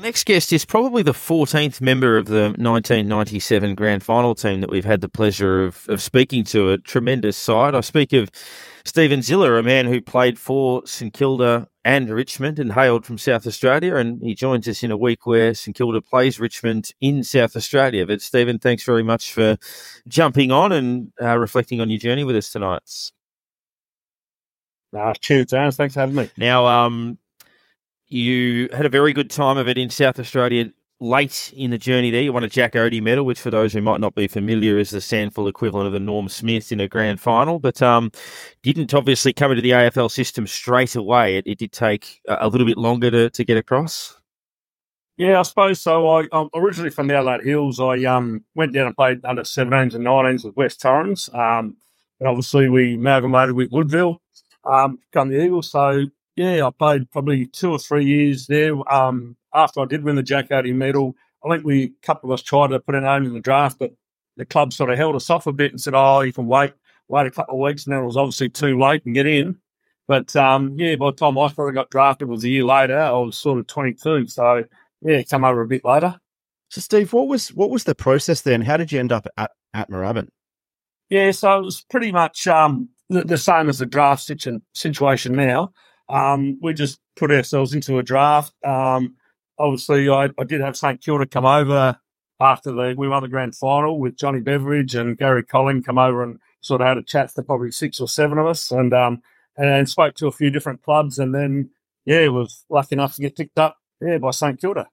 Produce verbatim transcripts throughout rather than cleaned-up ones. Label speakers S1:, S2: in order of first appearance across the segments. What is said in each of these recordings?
S1: Next guest is probably the fourteenth member of the nineteen ninety-seven grand final team that we've had the pleasure of, of speaking to. A tremendous side. I speak of Stephen Ziller, a man who played for St Kilda and Richmond and hailed from South Australia, and he joins us in a week where St Kilda plays Richmond in South Australia. But Stephen, thanks very much for jumping on and uh, reflecting on your journey with us tonight.
S2: Uh, cheers, Dan. Thanks for having me.
S1: Now, um, you had a very good time of it in South Australia late in the journey there. You won a Jack Oatey medal, which for those who might not be familiar is the Sandful equivalent of the Norm Smith in a grand final, but um, didn't obviously come into the A F L system straight away. It, it did take a little bit longer to, to get across.
S2: Yeah, I suppose so. I, I'm originally from the Adelaide Hills. I um, went down and played under seventeens and nineteens with West Torrens. Um, and obviously we amalgamated with Woodville, um, become the Eagles. So, yeah, I played probably two or three years there. Um, after I did win the Jack Oatey medal, I think we, a couple of us tried to put our name in the draft, but the club sort of held us off a bit and said, oh, you can wait, wait a couple of weeks. And then it was obviously too late and get in. But, um, yeah, by the time I probably got drafted, it was a year later. I was sort of twenty-two. So, yeah, come over a bit later.
S3: So, Steve, what was what was the process then? How did you end up at, at Moorabbin?
S2: Yeah, so it was pretty much um, the, the same as the draft situ- situation now. Um, we just put ourselves into a draft. Um, obviously, I, I did have St Kilda come over after the we won the grand final with Johnny Beveridge and Gary Colling come over and sort of had a chat to probably six or seven of us and um, and spoke to a few different clubs. And then, yeah, was lucky enough to get picked up yeah, by St Kilda.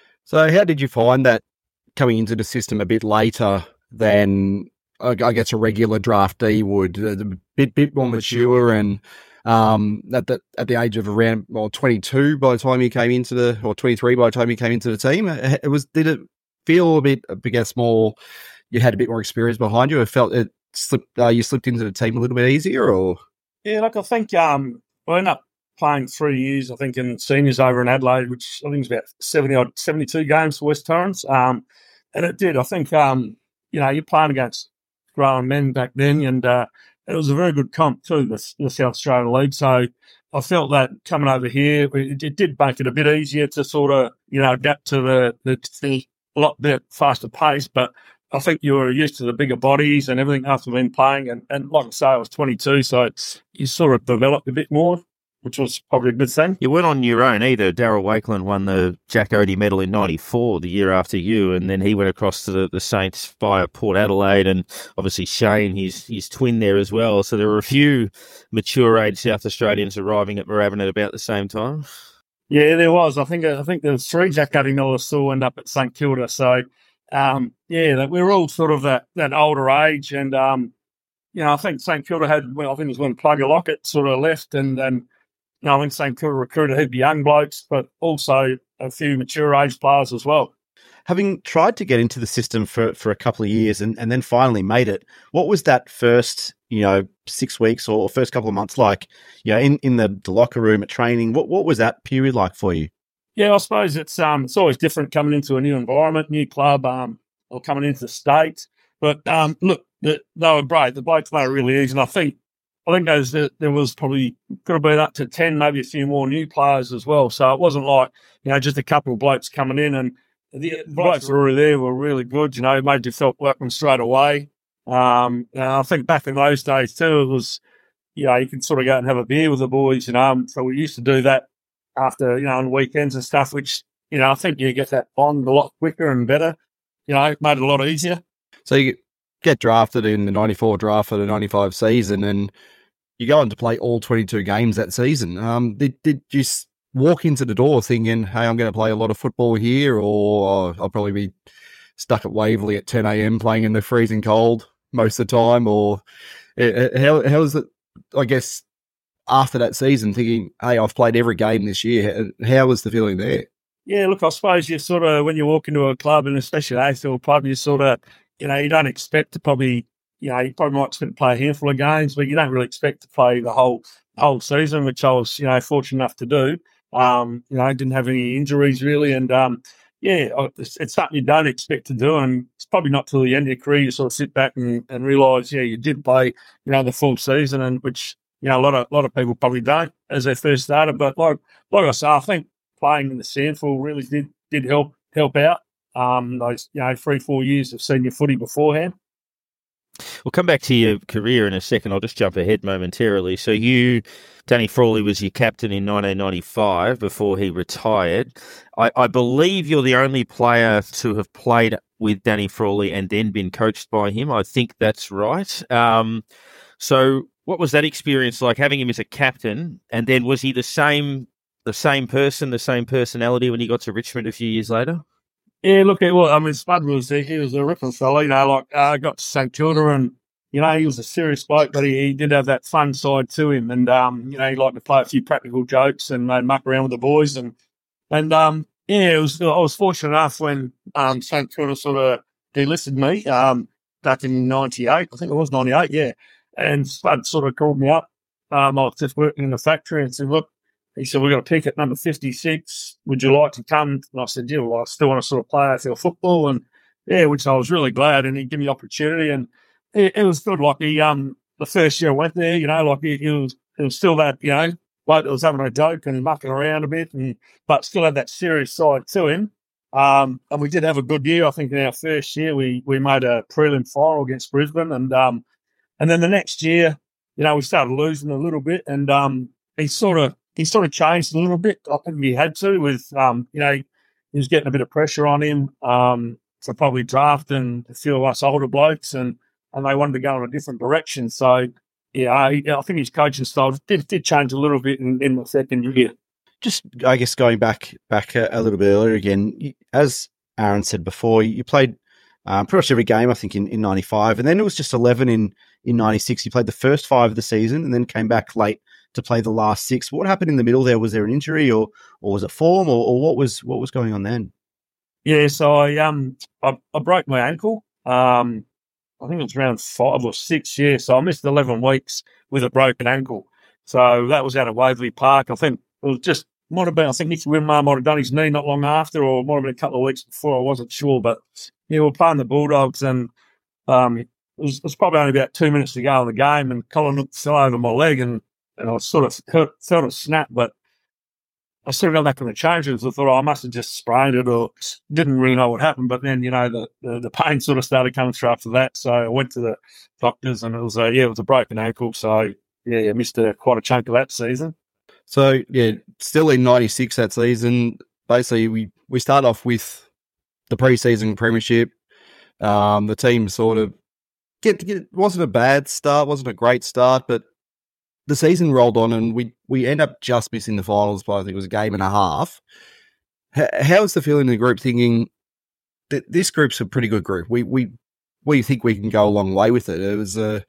S3: So how did you find that coming into the system a bit later than, I guess, a regular draftee would? A bit, bit more mature and um, at the at the age of around well twenty-two by the time you came into the, or twenty-three by the time you came into the team. It was did it feel a bit, I guess, more? You had a bit more experience behind you. It felt it slipped. Uh, you slipped into the team a little bit easier, or
S2: yeah, like I think um, I ended up playing three years, I think, in seniors over in Adelaide, which I think is about seventy odd, seventy-two games for West Torrens. Um, and it did. I think, um, you know, you're playing against grown men back then, and uh, it was a very good comp too, the, the South Australian League. So I felt that coming over here, it, it did make it a bit easier to sort of, you know, adapt to the, the, the a lot bit faster pace. But I think you were used to the bigger bodies and everything after been playing. And, and like I say, I was twenty-two, so it's, you sort of developed a bit more, which was probably a good thing.
S1: You weren't on your own either. Darryl Wakeland won the Jack Oatey medal in ninety-four, the year after you, and then he went across to the, the Saints via Port Adelaide, and obviously Shane, his his twin there as well. So there were a few mature age South Australians arriving at Moorabbin at about the same time.
S2: Yeah, there was. I think I think there was three Jack Oatey medals still end up at St Kilda. So, um, yeah, we were all sort of that, that older age, and um, you know, I think St Kilda had. Well, I think it was when Plugger Lockett sort of left, and and. You know, I think St Kilda recruited a heap of young blokes, but also a few mature age players as well.
S3: Having tried to get into the system for, for a couple of years and, and then finally made it, what was that first, you know, six weeks or first couple of months like, you know, in, in the, the locker room at training? What what was that period like for you?
S2: Yeah, I suppose it's um it's always different coming into a new environment, new club, um, or coming into the state. But um, look, the, they were great. The blokes made it really easy, and I think I think those, there was probably could have been up to ten, maybe a few more new players as well. So it wasn't like, you know, just a couple of blokes coming in, and the blokes that were already there were really good, you know, made you felt welcome straight away. Um, and I think back in those days too, it was, you know, you could sort of go and have a beer with the boys, you know. So we used to do that after, you know, on weekends and stuff, which, you know, I think you get that bond a lot quicker and better, you know, made it a lot easier.
S3: So you get drafted in the ninety-four draft for the ninety-five season, and you go on to play all twenty-two games that season. Um, did did you walk into the door thinking, hey, I'm going to play a lot of football here, or I'll probably be stuck at Waverley at ten a.m. playing in the freezing cold most of the time? Or how how is it, I guess, after that season, thinking, hey, I've played every game this year? How was the feeling there?
S2: Yeah, look, I suppose you sort of, when you walk into a club, and especially an A F L club, you sort of, you know, you don't expect to probably, you know, you probably might expect to play a handful of games, but you don't really expect to play the whole whole season, which I was, you know, fortunate enough to do. Um, you know, I didn't have any injuries really, and um, yeah, it's, it's something you don't expect to do, and it's probably not till the end of your career you sort of sit back and, and realise, yeah, you did play, you know, the full season, and which, you know, a lot of a lot of people probably don't as they first started. But like like I say, I think playing in the Sandful really did did help help out. Um, those you know three four years of senior footy beforehand.
S1: We'll come back to your career in a second. I'll just jump ahead momentarily. So you, Danny Frawley was your captain in nineteen ninety-five before he retired. I, I believe you're the only player to have played with Danny Frawley and then been coached by him. I think that's right. Um, so what was that experience like, having him as a captain? And then was he the same the same person, the same personality when he got to Richmond a few years later?
S2: Yeah, look, well, I mean, Spud was he was a ripping fella, you know, like I uh, got to St Kilda and, you know, he was a serious bloke, but he, he did have that fun side to him. And, um, you know, he liked to play a few practical jokes and they'd muck around with the boys. And, and um, yeah, it was, I was fortunate enough when um, St Kilda sort of delisted me um, back in ninety-eight. I think it was ninety-eight, yeah. And Spud sort of called me up. Um, I was just working in the factory and said, look, he said, we've got a pick at number fifty-six. Would you like to come? And I said, yeah, well, I still want to sort of play A F L football. And, yeah, which I was really glad. And he gave me the opportunity. And it, it was good. Like, he, um, the first year I went there, you know, like, it, it was it was still that, you know, like it was having a joke and mucking around a bit, and but still had that serious side to him. Um, and we did have a good year. I think in our first year, we we made a prelim final against Brisbane. And um, and then the next year, you know, we started losing a little bit. And um, he sort of, He sort of changed a little bit. I think he had to with, um, you know, he was getting a bit of pressure on him um, for probably drafting a few of us older blokes, and, and they wanted to go in a different direction. So, yeah, I, I think his coaching style did, did change a little bit in, in the second year.
S3: Just, I guess, going back back a, a little bit earlier again, as Aaron said before, you played um, pretty much every game, I think, in, in ninety-five, and then it was just eleven in, in ninety-six. You played the first five of the season and then came back late to play the last six. What happened in the middle there? Was there an injury, or or was it form, or, or what was what was going on then?
S2: Yeah, so I um I, I broke my ankle. Um, I think it was around five or six years. So I missed eleven weeks with a broken ankle. So that was out of Waverley Park. I think it was just might have been. I think Nicky Winmar might have done his knee not long after, or might have been a couple of weeks before. I wasn't sure, but yeah, we were playing the Bulldogs, and um, it was, it was probably only about two minutes to go in the game, and Colin fell over my leg, and And I sort of felt, felt it snap, but I sort of got back on the change rooms. I thought, oh, I must have just sprained it, or didn't really know what happened. But then, you know, the, the, the pain sort of started coming through after that. So I went to the doctors, and it was a, yeah, it was a broken ankle. So, yeah, I missed a, quite a chunk of that season.
S3: So, yeah, still in ninety-six that season, basically we, we start off with the preseason premiership. Um, the team sort of, get, get wasn't a bad start, wasn't a great start, but the season rolled on, and we, we end up just missing the finals by, I think it was a game and a half. H- how's the feeling in the group, thinking that this group's a pretty good group? We we we think we can go a long way with it. It was a,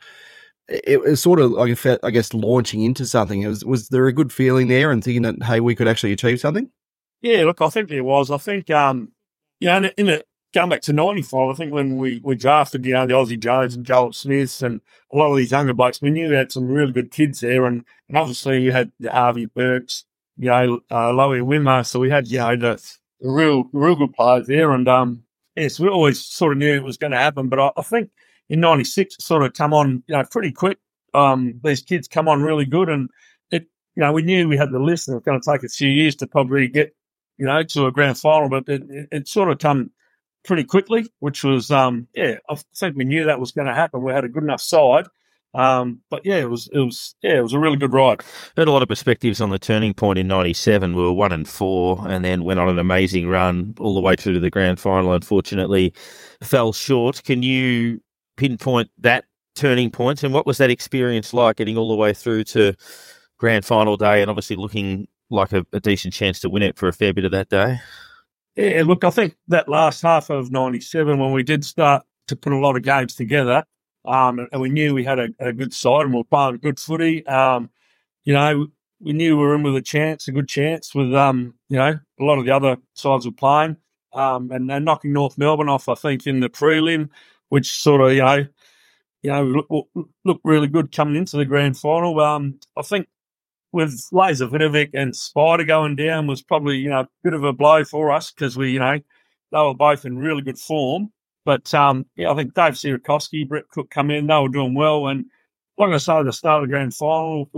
S3: it was sort of like, I guess, launching into something. It was was there a good feeling there, and thinking that, hey, we could actually achieve something?
S2: Yeah, look, I think there was. I think, um, you know, in, in the going back to ninety-five, I think when we, we drafted, you know, the Aussie Jones and Joel Smiths and a lot of these younger blokes, we knew we had some really good kids there. And, and obviously you had the Harvey Burks, you know, uh, Lowy Winmar. So we had, you know, the, the real, real good players there. And, um, yes, we always sort of knew it was going to happen. But I, I think in ninety-six, it sort of come on, you know, pretty quick. Um, these kids come on really good. And it, you know, we knew we had the list, and it was going to take a few years to probably get, you know, to a grand final. But it, it, it sort of come pretty quickly, which was, um, yeah, I think we knew that was going to happen. We had a good enough side. Um, but yeah, it was, it was, yeah, it was a really good ride.
S1: Heard a lot of perspectives on the turning point in ninety-seven. We were one and four, and then went on an amazing run all the way through to the grand final. Unfortunately, fell short. Can you pinpoint that turning point, and what was that experience like, getting all the way through to grand final day, and obviously looking like a, a decent chance to win it for a fair bit of that day?
S2: Yeah, look, I think that last half of ninety-seven, when we did start to put a lot of games together, um, and we knew we had a, a good side and we were playing good footy, um, you know, we knew we were in with a chance, a good chance with, um, you know, a lot of the other sides were playing, um, and, and knocking North Melbourne off, I think, in the prelim, which sort of, you know, you know, looked look really good coming into the grand final. Um, I think with Laser Vidovic and Spider going down was probably, you know, a bit of a blow for us, because we, you know, they were both in really good form. But, um, yeah, I think Dave Sierakowski, Brett Cook come in, they were doing well. And like I say, at the start of the grand final,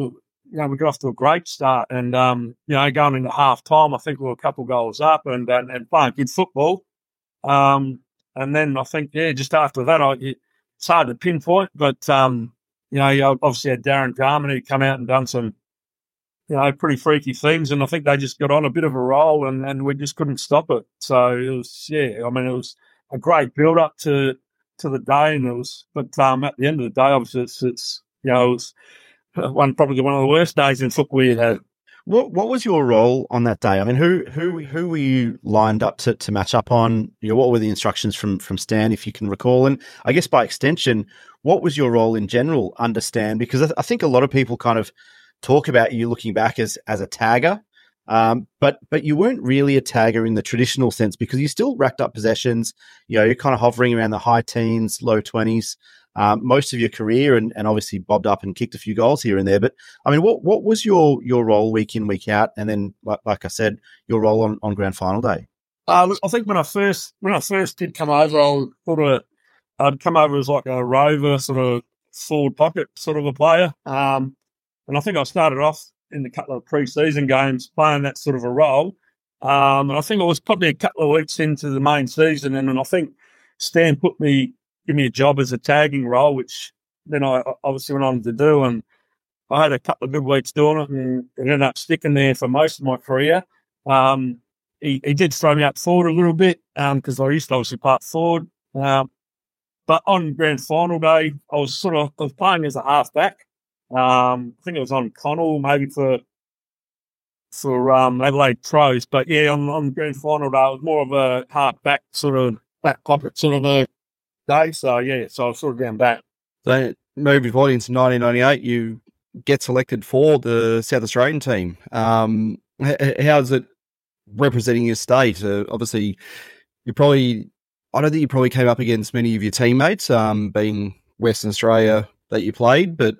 S2: you know, we got off to a great start, and um, you know, going into half time, I think we were a couple of goals up, and and, and playing good football. Um, and then I think, yeah, just after that, I, it's hard to pinpoint, but um, you know, you obviously had Darren Jarman who come out and done some, you know, pretty freaky things, and I think they just got on a bit of a roll, and, and we just couldn't stop it. So it was, yeah, I mean, it was a great build up to to the day, and it was, but um, at the end of the day, obviously, it's, it's you know, it was one probably one of the worst days in football we had.
S3: What what was your role on that day? I mean, who who who were you lined up to, to match up on? You know, what were the instructions from from Stan, if you can recall? And I guess by extension, what was your role in general under Stan? Because I, th- I think a lot of people kind of talk about you looking back as as a tagger, um, but but you weren't really a tagger in the traditional sense, because you still racked up possessions. You know, you're kind of hovering around the high teens, low twenties. Um, most of your career, and, and obviously bobbed up and kicked a few goals here and there. But I mean, what what was your your role week in, week out, and then like, like I said, your role on, on grand final day?
S2: Uh, I think when I first when I first did come over, I thought of, I'd come over as like a rover, sort of forward pocket sort of a player. Um, and I think I started off in a couple of pre-season games playing that sort of a role. Um, and I think it was probably a couple of weeks into the main season, and, and I think Stan put me. Give me a job as a tagging role, which then I obviously went on to do. And I had a couple of good weeks doing it, and it ended up sticking there for most of my career. Um, he, he did throw me up forward a little bit because um, I used to obviously part forward. Um, but on grand final day, I was sort of I was playing as a halfback. Um, I think it was on Connell, maybe for for um, Adelaide Pros. But yeah, on, on grand final day, I was more of a halfback sort of back pocket sort of a day. So yeah, so I was sort of down back.
S3: So moving forward into nineteen ninety-eight, you get selected for the South Australian team. Um, how's it representing your state? Uh, obviously, you probably, I don't think you probably came up against many of your teammates, um, being Western Australia that you played, but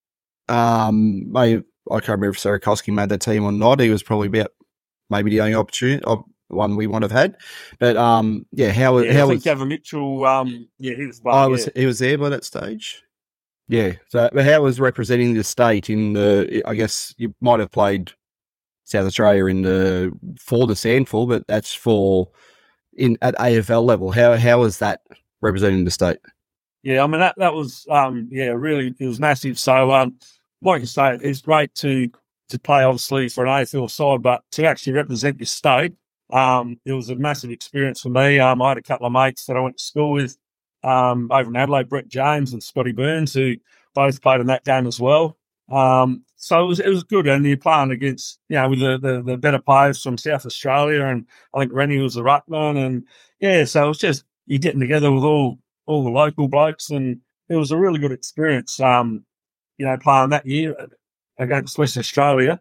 S3: um, may, I can't remember if Sarakowski made that team or not. He was probably about maybe the only opportunity, one we would have had. But um, yeah, how,
S2: yeah,
S3: how
S2: I think
S3: was
S2: Gavin Mitchell? Um, yeah, he was.
S3: I was
S2: yeah.
S3: he was there by that stage. Yeah. So, but how was representing the state in the? I guess you might have played South Australia in the for the Sandful, but that's for in at A F L level. How how was that representing the state?
S2: Yeah, I mean that that was um yeah really it was massive. So um like you say, it's great to to play obviously for an A F L side, but to actually represent your state, um it was a massive experience for me. Um, I had a couple of mates that I went to school with um over in Adelaide, Brett James and Scotty Burns, who both played in that game as well. Um, so it was it was good, and you're playing against you know with the, the, the better players from South Australia, and I think Rennie was the ruckman, and yeah, so it was just you getting together with all all the local blokes, and it was a really good experience. Um, you know, playing that year against West Australia,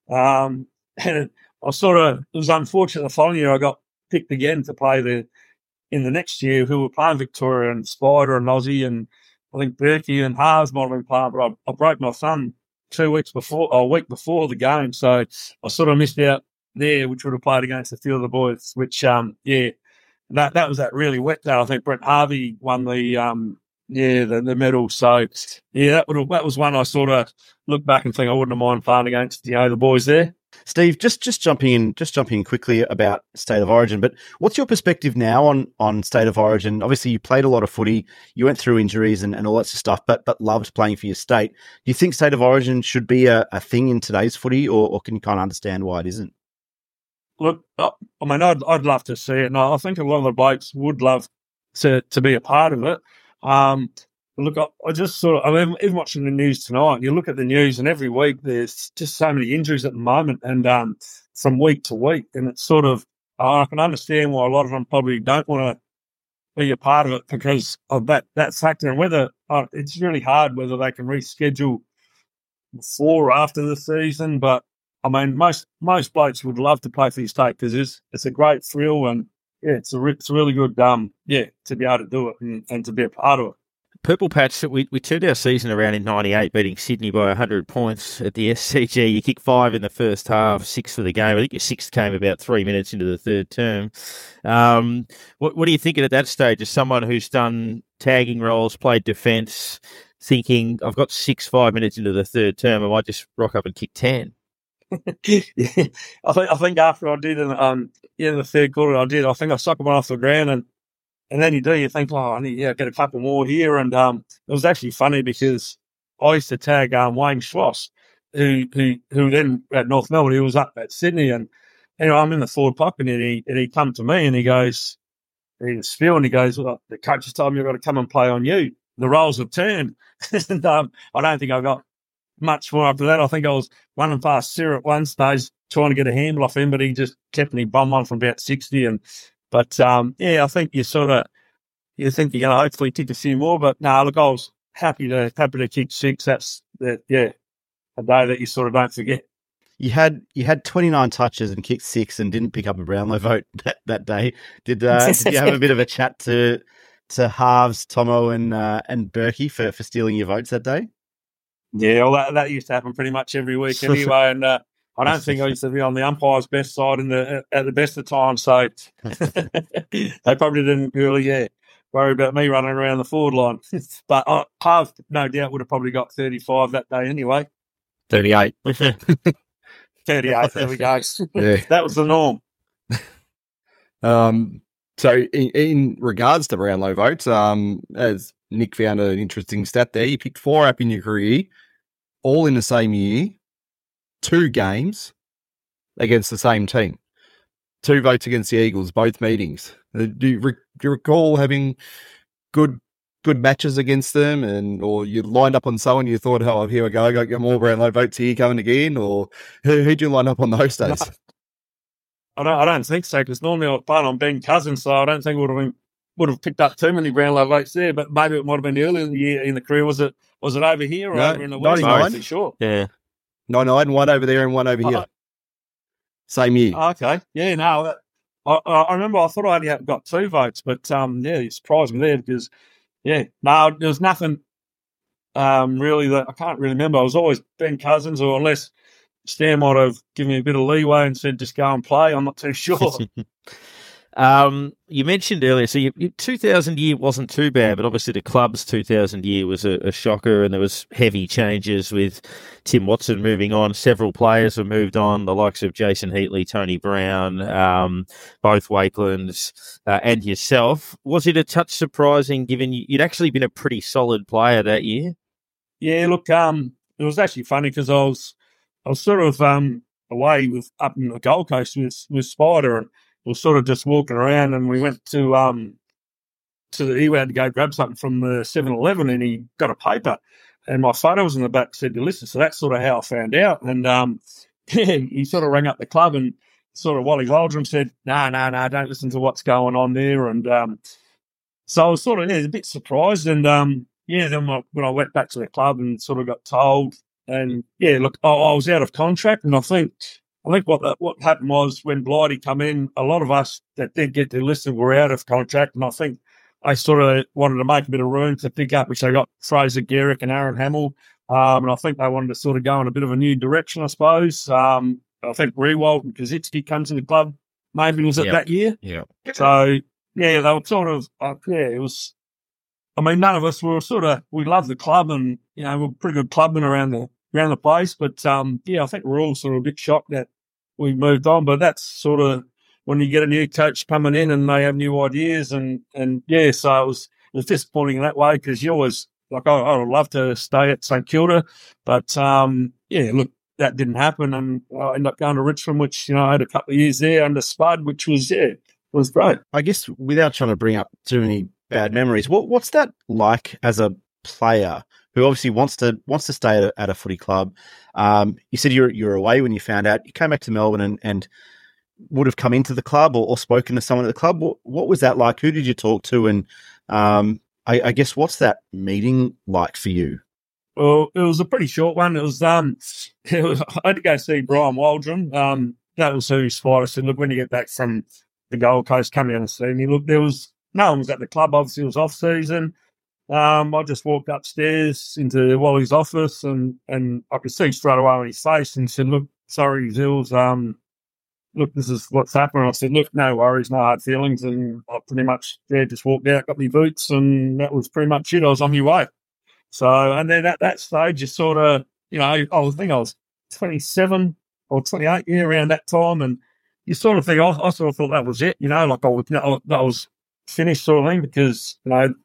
S2: um, and I sort of it was unfortunate the following year I got picked again to play the in the next year who were playing Victoria and Spider and Aussie and. I think Berkey and Haas might have been playing, but I, I broke my thumb two weeks before, or a week before the game, so I sort of missed out there, which would have played against a few of the boys. Which, um, yeah, that that was that really wet day. I think Brett Harvey won the, um, yeah, the, the medal. So yeah, that would have, that was one I sort of look back and think I wouldn't have mind playing against you know the boys there.
S3: Steve, just just jumping in, just jumping in quickly about State of Origin, but what's your perspective now on on State of Origin? Obviously, you played a lot of footy, you went through injuries and, and all that sort of stuff, but but loved playing for your state. Do you think State of Origin should be a, a thing in today's footy, or, or can you kind of understand why it isn't?
S2: Look, I mean, I'd I'd love to see it, and I think a lot of the blokes would love to to be a part of it. Um, Look, I, I just sort of, I mean, even watching the news tonight, you look at the news and every week there's just so many injuries at the moment and um, from week to week. And it's sort of, uh, I can understand why a lot of them probably don't want to be a part of it because of that, that factor. And whether uh, it's really hard whether they can reschedule before or after the season. But I mean, most most blokes would love to play for your state because it's, it's a great thrill and yeah, it's a, it's a really good, um, yeah, to be able to do it and, and to be a part of it.
S1: Purple Patch, we, we turned our season around in ninety-eight, beating Sydney by one hundred points at the S C G. You kicked five in the first half, six for the game. I think your sixth came about three minutes into the third term. Um, what, what are you thinking at that stage as someone who's done tagging roles, played defence, thinking, I've got six, five minutes into the third term, I might just rock up and kick ten?
S2: yeah, I think I think after I did in um yeah, in the third quarter I did, I think I sucked one off the ground, and and then you do, you think, oh, I need yeah, get a couple more here, and um it was actually funny because I used to tag um Wayne Schloss, who who who then at North Melbourne, he was up at Sydney, and anyway, I'm in the forward pocket, and he and he come to me and he goes, he was spiel, and he goes, well, the coach has told me I've got to come and play on you. The roles have turned, and um, I don't think I got much more after that. I think I was running past Sir at one stage trying to get a handle off him, but he just kept me bum on from about sixty. And but um, yeah, I think you sort of you think you're going to hopefully kick a few more. But no, nah, look, I was happy to happy to kick six. That's that, yeah, a day that you sort of don't forget.
S3: You had you had twenty-nine touches and kicked six and didn't pick up a Brownlow vote that, that day. Did uh, did you have a bit of a chat to to Harves, Tomo, and uh, and Berkey for, for stealing your votes that day?
S2: Yeah, well, that, that used to happen pretty much every week anyway, and uh, I don't think I used to be on the umpire's best side in the at the best of times, so they probably didn't really yeah worry about me running around the forward line. But I, I've no doubt would have probably got thirty-five that day anyway.
S3: thirty-eight.
S2: thirty-eight, there we go.
S3: Yeah.
S2: That was the norm.
S3: Um, so in, in regards to Brownlow votes, um, as Nick found an interesting stat there, you picked four up in your career, all in the same year, two games against the same team, two votes against the Eagles, both meetings. Uh, do you, re- do you recall having good good matches against them, and or you lined up on someone you thought, oh, here we go, I got more Brownlow votes here coming again, or who who'd you line up on those days?
S2: No, I don't. I don't think so, because normally I was playing on Ben Cousins, so I don't think it would have been would have picked up too many Brownlow votes there. But maybe it might have been earlier in the year in the career. Was it was it over here or
S3: No,
S2: over in the West?
S3: ninety-nine.
S2: I'm not sure.
S1: Yeah.
S3: ninety-nine, one over there and one over here.
S2: Uh,
S3: Same year.
S2: Oh, okay. Yeah, no. That, I, I remember I thought I only had got two votes, but um, yeah, you surprised me there because, yeah, no, there was nothing um, really that I can't really remember. I was always Ben Cousins, or unless Stan might have given me a bit of leeway and said just go and play. I'm not too sure.
S1: Um, you mentioned earlier, so your, your two thousand year wasn't too bad, but obviously the club's two thousand year was a, a shocker, and there was heavy changes with Tim Watson moving on. Several players have moved on, the likes of Jason Heatley, Tony Brown, um, both Wakelands, uh, and yourself. Was it a touch surprising, given you, you'd actually been a pretty solid player that year?
S2: Yeah, look, um, it was actually funny because I was, I was sort of um away with up in the Gold Coast with with Spider, and we were sort of just walking around, and we went to um to the, he had to go grab something from the seven eleven, and he got a paper, and my photo was in the back, said to listen. So that's sort of how I found out. And um yeah, he sort of rang up the club, and sort of Wally Waldron said, no, no, no, don't listen to what's going on there. And um so I was sort of yeah, a bit surprised, and um yeah, then when I went back to the club and sort of got told, and yeah, look, I, I was out of contract, and I think I think what the, what happened was when Blighty come in, a lot of us that did get delisted were out of contract, and I think I sort of wanted to make a bit of room to pick up, which they got Fraser Garrick and Aaron Hamill, um, and I think they wanted to sort of go in a bit of a new direction, I suppose. Um, I think Rewald and Kaczynski come to the club, maybe was it
S1: Yep.
S2: that year?
S1: Yeah.
S2: So yeah, they were sort of uh, yeah, it was. I mean, none of us were sort of we loved the club, and you know we're pretty good clubmen around the around the place, but um, yeah, I think we're all sort of a bit shocked that we moved on, but that's sort of when you get a new coach coming in and they have new ideas, and, and yeah, so it was, it was disappointing in that way, because you always, like, I, I would love to stay at St Kilda, but um, yeah, look, that didn't happen, and I ended up going to Richmond, which, you know, I had a couple of years there under Spud, which was, yeah, was great.
S3: I guess without trying to bring up too many bad memories, what what's that like as a player who obviously wants to wants to stay at a, at a footy club? Um, you said you're you're away when you found out. You came back to Melbourne and, and would have come into the club or, or spoken to someone at the club. What, what was that like? Who did you talk to? And um, I, I guess what's that meeting like for you?
S2: Well, it was a pretty short one. It was um, it was, I had to go see Brian Waldron. Um, that was who Spider said, look, when you get back from the Gold Coast, come down and see me. Look, there was no one was at the club. Obviously, it was off season. Um, I just walked upstairs into Wally's office, and, and I could see straight away on his face, and said, "Look, sorry, Zills, um, look, this is what's happened." I said, "Look, no worries, no hard feelings." And I pretty much, yeah, just walked out, got my boots, and that was pretty much it. I was on my way. So, and then at that stage, you sort of, you know, I was, I think I was twenty-seven or twenty-eight, yeah, around that time. And you sort of think, I, I sort of thought that was it, you know, like I was, you know, that was finished sort of thing, because, you know,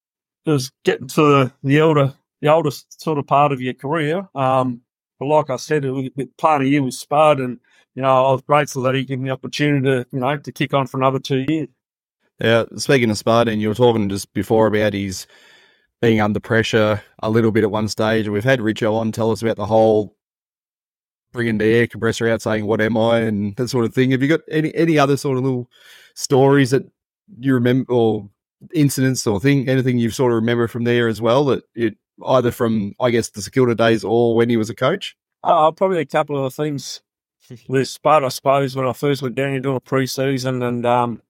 S2: it was getting to the, the older, the oldest sort of part of your career. Um, but like I said, it was playing a year with Spud, and, you know, I was grateful that he gave me the opportunity to, you know, to kick on for another two years.
S3: Yeah, speaking of Spud, and you were talking just before about his being under pressure a little bit at one stage, and we've had Richo on tell us about the whole bringing the air compressor out, saying, "What am I?" and that sort of thing. Have you got any any other sort of little stories that you remember, or incidents or thing, anything you sort of remember from there as well, that it either from, I guess, the St Kilda days or when he was a coach?
S2: Uh, probably a couple of things with Spud, I suppose, when I first went down here doing a pre-season, and, um,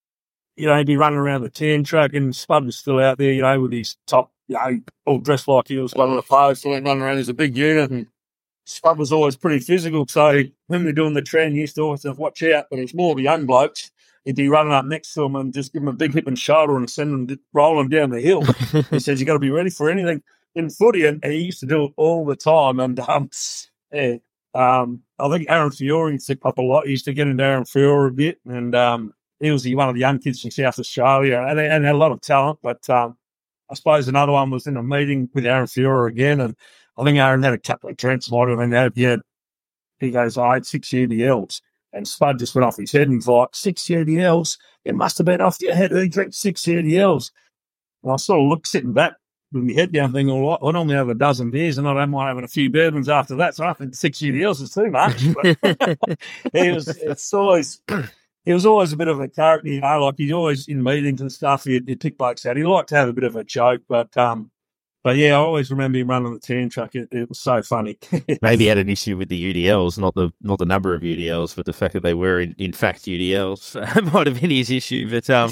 S2: you know, he'd be running around the ten track, and Spud was still out there, you know, with his top, you know, all dressed like he was one of the players, so running around as a big unit, and Spud was always pretty physical, so when we were doing the trend, he used to always have, watch out, but he's more of a young bloke. He'd be running up next to him and just give him a big hip and shoulder and send him rolling down the hill. He says, "You got to be ready for anything in footy," and he used to do it all the time. And um, yeah, um, I think Aaron Fiore took up a lot. He used to get into Aaron Fiore a bit, and um, he was the, one of the young kids from South Australia, and, and had a lot of talent. But um, I suppose another one was in a meeting with Aaron Fiore again, and I think Aaron had a couple of Trents might have been had. Yeah, he goes, "I had six U D Ls." And Spud just went off his head and was like, "Six U D Ls? It must have been off your head. Who drinks six U D Ls?" And I sort of looked sitting back with my head down thinking, "All right, I only have a dozen beers and I don't mind having a few bourbons after that. So I think six U D Ls is too much." But he was, it's always, he was always a bit of a character, you know, like he's always in meetings and stuff. He'd, he'd pick blokes out. He liked to have a bit of a joke, but, um, But yeah, I always remember him running the ten truck. It, it was so funny.
S1: Maybe he had an issue with the U D Ls, not the not the number of U D Ls, but the fact that they were in, in fact U D Ls might have been his issue. But um,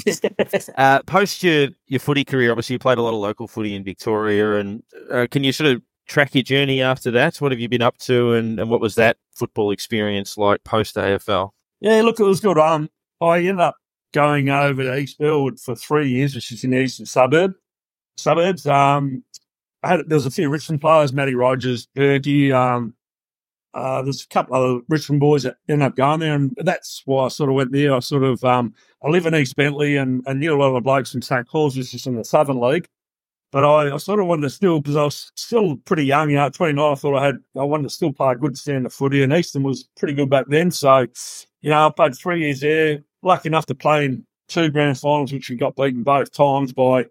S1: uh, post your, your footy career, obviously you played a lot of local footy in Victoria, and uh, can you sort of track your journey after that? What have you been up to, and, and what was that football experience like post A F L?
S2: Yeah, look, it was good. Um, I ended up going over to East Burwood for three years, which is in the eastern suburb suburbs. Um. I had, there was a few Richmond players, Matty Rogers, Bertie, um, uh, there's a couple of Richmond boys that ended up going there, and that's why I sort of went there. I sort of, um, I live in East Bentley, and I knew a lot of the blokes from Saint Paul's, which is in the Southern League, but I, I sort of wanted to still, because I was still pretty young, you know, at twenty-nine, I thought I had, I wanted to still play a good standard of footy, and Eastern was pretty good back then, so, you know, I played three years there, lucky enough to play in two grand finals, which we got beaten both times by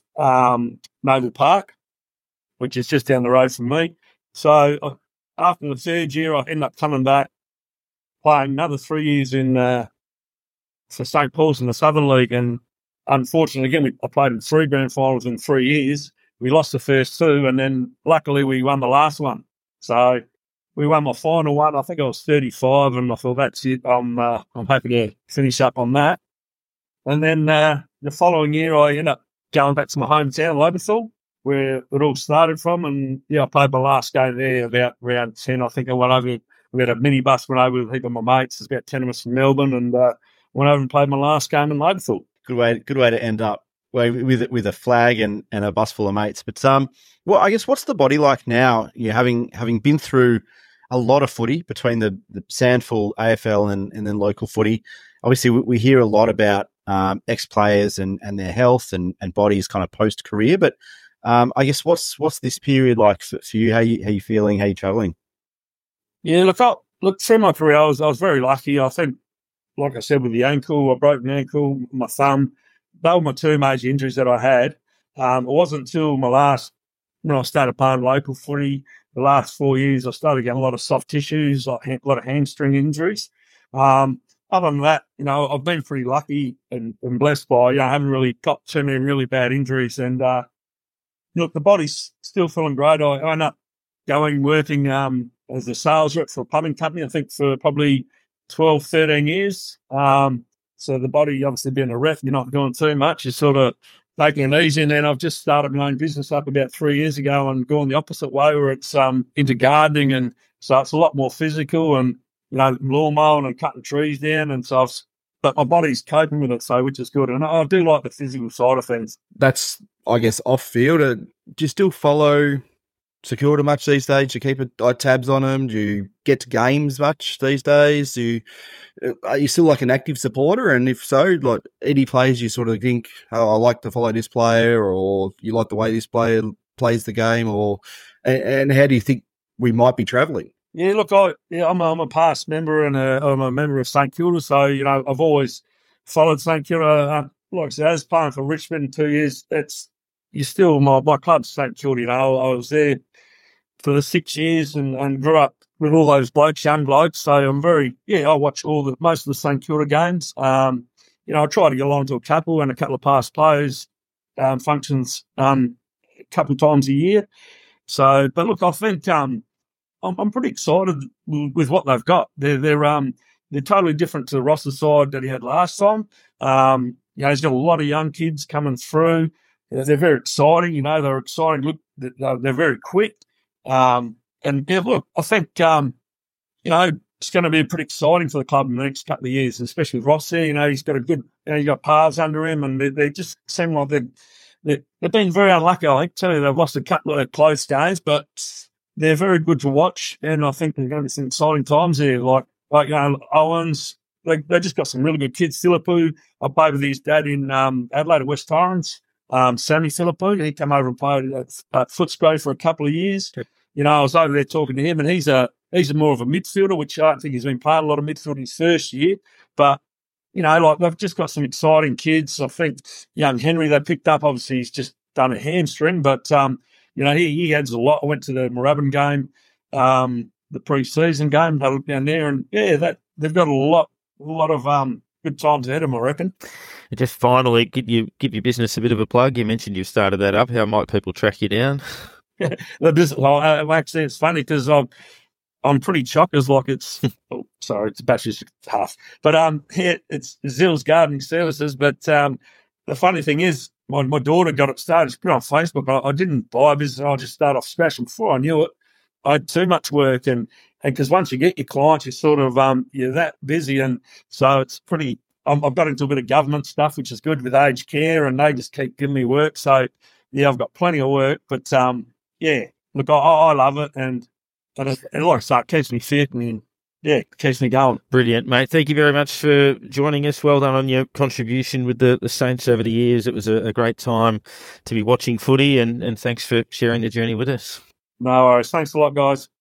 S2: um, Naval Park, which is just down the road from me. So uh, after the third year, I ended up coming back, playing another three years in uh, for Saint Paul's in the Southern League. And unfortunately, again, we, I played in three grand finals in three years. We lost the first two, and then luckily we won the last one. So we won my final one. I think I was thirty-five, and I thought, that's it. I'm, uh, I'm happy to finish up on that. And then uh, the following year, I ended up going back to my hometown, Lobenthal, where it all started from. And yeah, I played my last game there about round ten. I think I went over, we had a minibus went over with a heap of my mates. There's about ten of us from Melbourne, and uh, went over and played my last game in Lobenthal.
S3: Good way, good way to end up with with a flag and, and a bus full of mates. But um, well, I guess what's the body like now? You having having been through a lot of footy between the, the Sandful, A F L, and, and then local footy. Obviously, we, we hear a lot about um, ex-players and, and their health and, and bodies kind of post-career. But um, I guess what's what's this period like for, for you? How you how you feeling? How you travelling?
S2: Yeah, look, I, look through my career, I was I was very lucky. I think, like I said, with the ankle, I broke my ankle, my thumb. They were my two major injuries that I had. Um, it wasn't until my last, when I started playing local footy, the last four years, I started getting a lot of soft tissues, like a lot of hamstring injuries. Um, other than that, you know, I've been pretty lucky and, and blessed by, you know, I haven't really got too many really bad injuries. And uh, look, the body's still feeling great. I, I ended up going, working um, as a sales rep for a plumbing company, I think for probably twelve, thirteen years. Um, so the body, obviously being a ref, you're not doing too much. You're sort of taking it easy. And then I've just started my own business up about three years ago and gone the opposite way, where it's um into gardening, and so it's a lot more physical, and you know, lawn mowing and cutting trees down, and so I've, but my body's coping with it, so which is good. And I, I do like the physical side of things.
S3: That's, I guess, off field. Uh, do you still follow Security much these days? Do you keep a, like, tabs on them? Do you get to games much these days? Do you, are you still like an active supporter? And if so, like any players you sort of think, oh, I like to follow this player, or you like the way this player plays the game, or and, and how do you think we might be travelling?
S2: Yeah, look, I yeah, I'm a, I'm a past member, and a, I'm a member of St Kilda, so you know I've always followed St Kilda. Uh, like I said, I was playing for Richmond two years. It's you still my my club's St Kilda. You know, I was there for the six years and, and grew up with all those blokes, young blokes. So I'm very yeah. I watch all the most of the St Kilda games. Um, you know, I try to get along to a couple and a couple of past players um, functions um, a couple of times a year. So, but look, I think um. I'm, I'm pretty excited with what they've got. They're they're um they're totally different to the roster side that he had last time. Um, you know, he's got a lot of young kids coming through. They're very exciting. You know, they're exciting. Look, they're, they're very quick. Um, and yeah, look, I think um, you know, it's going to be pretty exciting for the club in the next couple of years, especially with Ross there. You know, he's got a good, you know, you got Pars under him, and they, they just seem like they're, they're they've been very unlucky. I think. Tell you, they've lost a couple of close games, but they're very good to watch, and I think there's going to be some exciting times here. Like, like you know, Owens, like they just got some really good kids. Philippou, I played with his dad in um, Adelaide at West Torrens. Um, Sammy Philippou, he came over and played at, at Footscray for a couple of years. Okay. You know, I was over there talking to him, and he's a he's a more of a midfielder, which I don't think he's been playing a lot of midfield in his first year. But you know, like they've just got some exciting kids. I think young Henry they picked up. Obviously, he's just done a hamstring, but um. You know, he, he adds a lot. I went to the Moorabbin game, um, the pre-season game. I looked down there, and yeah, that they've got a lot, a lot of um, good times ahead of them, I reckon.
S1: And just finally, give you give your business a bit of a plug. You mentioned you've started that up. How might people track you down?
S2: the business, well, actually, it's funny because I'm I'm pretty chockers. Like it's oh, sorry, it's battery's half, but um, yeah, it's Zill's Gardening Services. But um, the funny thing is, My my daughter got it started. She put it on Facebook. I, I didn't buy a business. I just started off scratch. And before I knew it, I had too much work. And because once you get your clients, you're sort of um you're that busy. And so it's pretty. Um, I've got into a bit of government stuff, which is good with aged care, and they just keep giving me work. So yeah, I've got plenty of work. But um yeah, look, I, I love it, and and, it, and like I say, it keeps me fit and. Yeah, keeps me going.
S1: Brilliant, mate. Thank you very much for joining us. Well done on your contribution with the, the Saints over the years. It was a, a great time to be watching footy, and, and thanks for sharing the journey with us.
S2: No worries. Thanks a lot, guys.